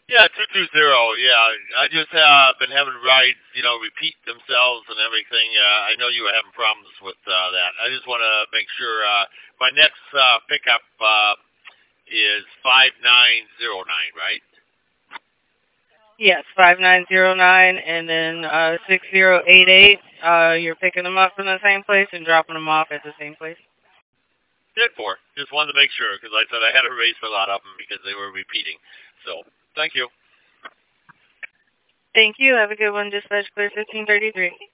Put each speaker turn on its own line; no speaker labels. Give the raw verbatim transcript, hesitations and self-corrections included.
Yeah, two two zero. Yeah, I just uh, been having rides, you know, repeat themselves and everything. Uh, I know you were having problems with uh, that. I just want to make sure uh, my next uh, pickup uh, is five nine zero nine, right?
Yes, five nine zero nine, and then uh, six zero eight eight. Uh, you're picking them up from the same place and dropping them off at the same place.
Did for. Just wanted to make sure because I said I had to erase a lot of them because they were repeating. So thank you.
Thank you. Have a good one. Dispatch clear fifteen thirty-three.